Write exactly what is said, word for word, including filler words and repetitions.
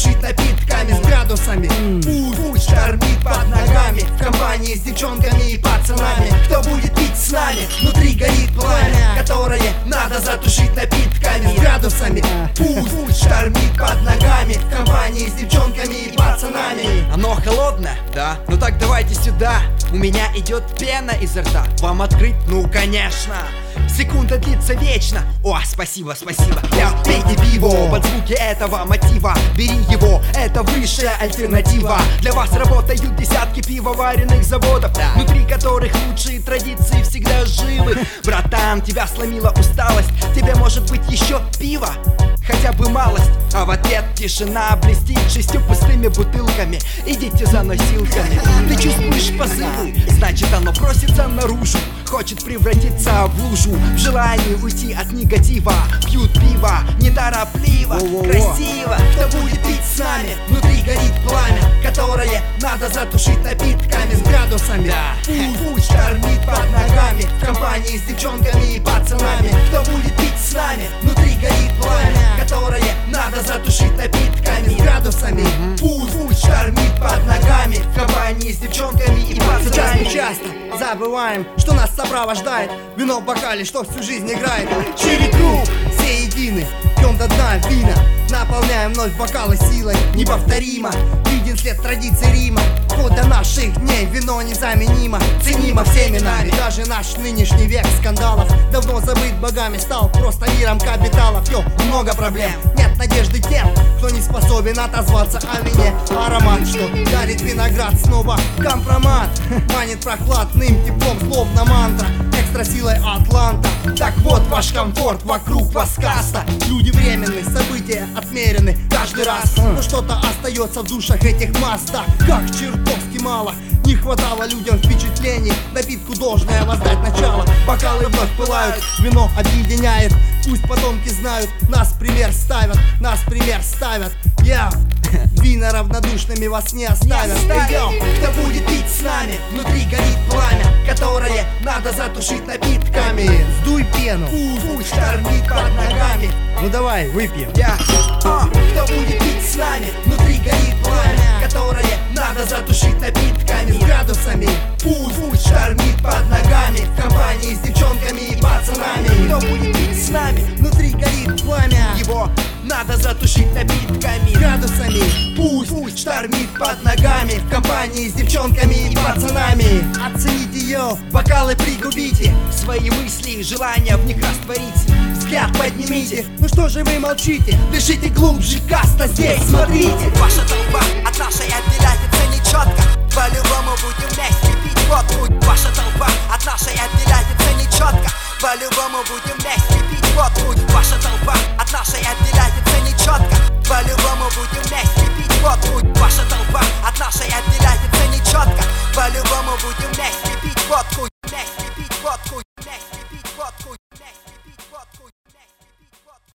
затушить напитками с градусами. Путь, путь штормит под ногами в компании с девчонками и пацанами. Кто будет пить с нами? Внутри горит пламя, которое надо затушить напитками с градусами. Путь, путь штормит под ногами в компании с девчонками и пацанами. Оно холодное? Да. Ну так давайте сюда. У меня идет пена изо рта. Вам открыть? Ну конечно. Секунда длится вечно. О, спасибо, спасибо. Я пейте пиво под звуки этого мотива. Бери его, это высшая альтернатива. Для вас работают десятки пивоваренных заводов, да, внутри которых лучшие традиции всегда живы. Братан, тебя сломила усталость. Тебе может быть еще пиво? Хотя бы малость. А в ответ тишина блестит шестью пустыми бутылками. Идите за носилками. Ты чувствуешь позывы, значит оно просится наружу. Хочет превратиться в лужу, в желании уйти от негатива. Пьют пиво, неторопливо, красиво. Кто будет пить с нами? Внутри горит пламя, которое надо затушить напитками с градусами. Да. Путь, путь штормит под ногами в компании с девчонками и пацанами. Кто будет пить с нами? Внутри горит пламя, которое надо затушить напитками с градусами. Путь, путь штормит под ногами в компании с девчонками и пацанами. Сейчас мы часто забываем, что нас сопровождает вино в бокале, что всю жизнь играет. Черри круг, все едины, пьем до дна вина, наполняем вновь бокалы силой неповторимо. Виден след традиций Рима, вплоть до наших дней вино незаменимо, ценимо всеми нами. Даже наш нынешний век скандалов давно забыт богами, стал просто миром капиталов. Йо, много проблем, нет надежды тем, кто не способен отозваться о вине. Аромат, что дарит виноград, снова компромат, манит прохладным теплом, словно мантра, экстра силой Атланта. Так вот ваш комфорт, вокруг вас каста. Люди временные, события отмерены каждый раз, но что-то остается в душах этих масс. Да, как чертовски мало не хватало людям впечатлений, напитку должное воздать начало. Бокалы вновь пылают, вино объединяет. Пусть потомки знают, нас пример ставят, нас пример ставят. Я вина равнодушными вас не оставят. Йоу, кто будет пить с нами? Внутри горит пламя, которое надо затушить напитками. Сдуй пену, путь штормит под ногами. Ну давай, выпьем. Я. А, кто будет пить с нами? Внутри горит пламя, которое надо затушить напитками с градусами. Путь, путь штормит под ногами в компании с девчонками и пацанами. Кто будет пить с нами? Внутри горит пламя, Его надо затушить напитками с градусами. Путь, путь штормит под ногами в компании с девчонками и пацанами. Оцените ее, бокалы пригубите, свои мысли, желания в них растворите. взгляд поднимите. Ну что же вы молчите? Дышите глубже, каста здесь, смотрите. Ваша толпа от нашей отделяется нечетко. По-любому будем вместе пить водку. Ваша толпа от нашей отделяется нечетко. По-любому будем вместе пить водку. Ваша толпа от нашей отделяется нечетко. По-любому будем вместе пить водку. Ваша толпа от нашей отделяется нечетко. По-любому будем вместе пить водку.